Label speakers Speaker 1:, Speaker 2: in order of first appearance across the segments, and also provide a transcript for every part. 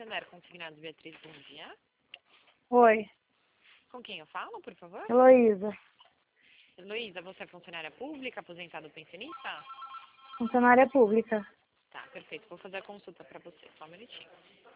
Speaker 1: Santander Consignados, Beatriz, bom dia.
Speaker 2: Oi,
Speaker 1: Com quem eu falo, por favor?
Speaker 2: Heloísa,
Speaker 1: Heloísa, você é funcionária pública, aposentada ou pensionista?
Speaker 2: funcionária pública.
Speaker 1: Tá, perfeito. Vou fazer a consulta para você. Só um minutinho.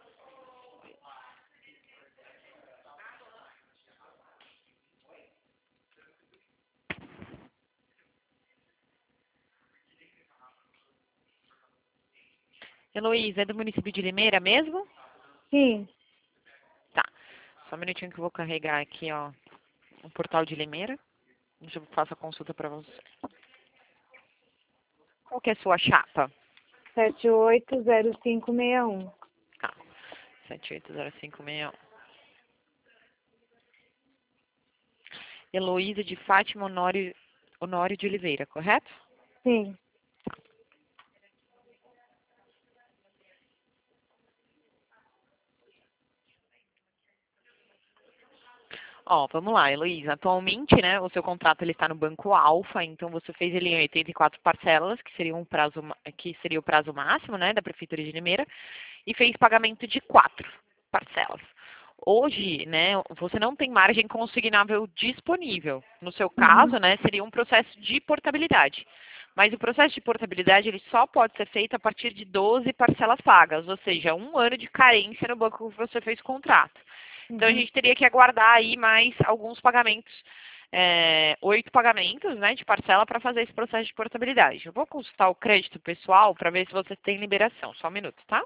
Speaker 1: Heloísa, é do município de Limeira mesmo?
Speaker 2: Sim,
Speaker 1: Tá. Só um minutinho que eu vou carregar aqui, ó, o portal de Limeira. Deixa eu fazer a consulta para você. Qual que é a sua chapa?
Speaker 2: 780561.
Speaker 1: Tá. 780561. Heloísa de Fátima Honório de Oliveira, correto?
Speaker 2: Sim,
Speaker 1: Ó, vamos lá, Heloísa. Atualmente, né, o seu contrato ele está no Banco Alfa, então você fez ele em 84 parcelas, que seria que seria o prazo máximo, né, da Prefeitura de Limeira, e fez pagamento de 4 parcelas. Hoje, né, você não tem margem consignável disponível. No seu caso, né, seria um processo de portabilidade. Mas o processo de portabilidade ele só pode ser feito a partir de 12 parcelas pagas, ou seja, 1 ano de carência no banco que você fez o contrato. Então, a gente teria que aguardar aí mais alguns pagamentos, 8 pagamentos, né, de parcela para fazer esse processo de portabilidade. Eu vou consultar o crédito pessoal para ver se você tem liberação. Só um minuto, tá?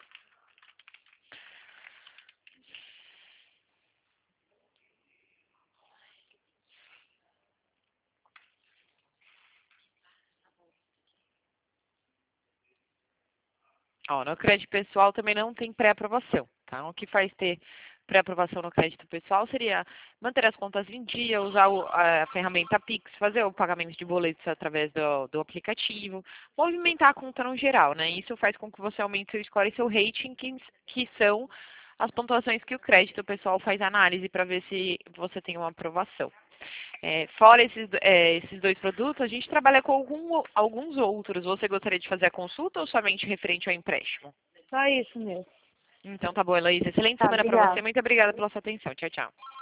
Speaker 1: Ó, no crédito pessoal também não tem pré-aprovação, tá? O que faz ter pré-aprovação no crédito pessoal seria manter as contas em dia, usar a ferramenta Pix, fazer o pagamento de boletos através do aplicativo, movimentar a conta no geral, né? Isso faz com que você aumente seu score e seu rating, que são as pontuações que o crédito pessoal faz análise para ver se você tem uma aprovação. Fora esses 2 produtos, a gente trabalha com alguns outros. Você gostaria de fazer a consulta ou somente referente ao empréstimo?
Speaker 2: só isso mesmo.
Speaker 1: Então tá bom, Heloísa. Excelente
Speaker 2: Tá,
Speaker 1: semana para você.
Speaker 2: obrigada.
Speaker 1: Muito obrigada pela sua atenção. Tchau, tchau.